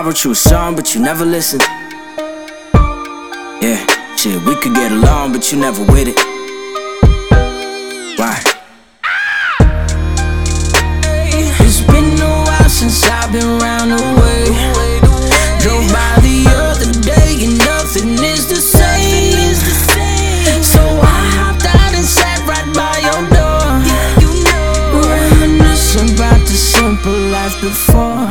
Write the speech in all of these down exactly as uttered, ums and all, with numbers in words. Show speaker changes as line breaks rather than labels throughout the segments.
wrote you a song, but you never listened. Yeah, shit, we could get along, but you never with it. Why? It's been a while since I've been round the way. Drove by the other day and nothing is the same. So I hopped out and sat right by your door, reminiscing about the simple life before.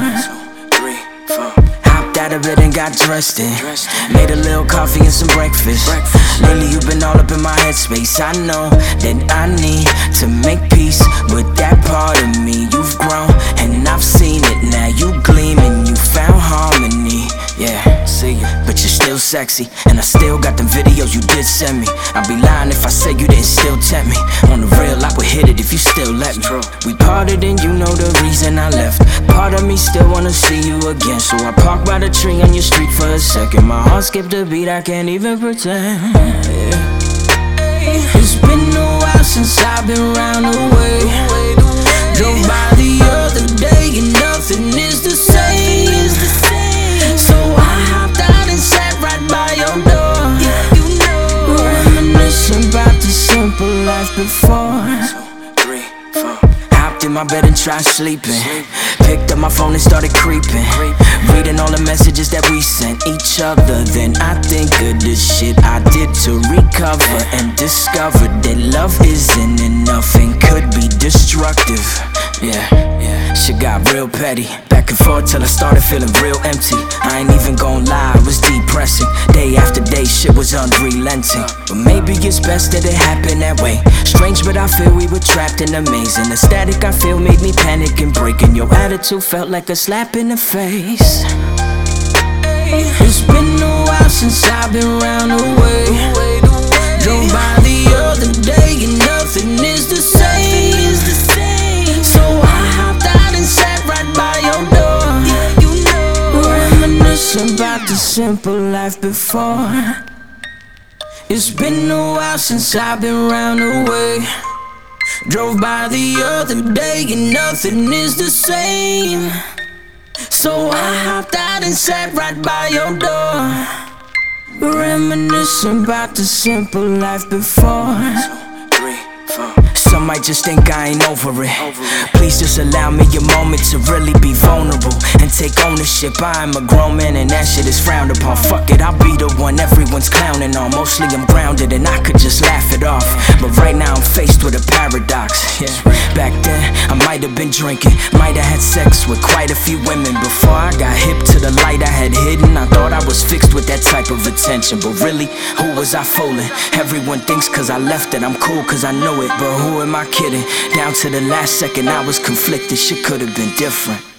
Hopped out of bed and got dressed in, made a little coffee and some breakfast. Lately you've been all up in my headspace. I know that I need to make peace with that part of me. You've grown and I've seen it. Now you gleam and you found harmony. Yeah, see you, but you're still sexy, and I still got them videos you did send me. I'd be lying if I said you didn't still tempt me. On the real, I would hit it if you still let me. We parted and you know the reason I left. Part of me still wanna see you again, so I parked by the tree on your street for a second. My heart skipped a beat, I can't even pretend. Yeah. It's been a while since I've been round the way. Drove by the other day and nothing is the same. So I hopped out and sat right by your door, reminiscing about the simple life before. Hopped in my bed and tried sleeping. Picked up my phone and started creeping, reading all the messages that we sent each other. Then I think of the shit I did to recover, and discovered that love isn't enough and could be destructive. Yeah, yeah, shit got real petty, back and forth till I started feeling real empty. I ain't even gon' lie, it was depressing. Day after day, shit was unrelenting. But maybe it's best that it happened that way. Strange, but I feel we were trapped in a maze, and the static I feel made me panic and break. And your attitude felt like a slap in the face. It's been a while since I've been round the way. Drove by the other day and nothing is the same. So I hopped out and sat right by your door, reminiscing about the simple life before. It's been a while since I've been round the way. Drove by the other day and nothing is the same. So I hopped out and sat right by your door, reminiscing about the simple life before. Some might just think I ain't over it. Please just allow me a moment to really be vulnerable and take ownership. I am a grown man and that shit is frowned upon. Fuck it, I'll be the one everyone's clowning on. Mostly I'm grounded and I could just laugh it off, but right now I'm faced with a paradox. Yeah. Back then I might have been drinking, might have had sex with quite a few women. Before I got hip to the light I had hidden, I thought I was fixed with that type of attention. But really, who was I fooling? Everyone thinks cause I left that I'm cool cause I know it, but who am I kidding? Down to the last second I was conflicted, shit could have been different.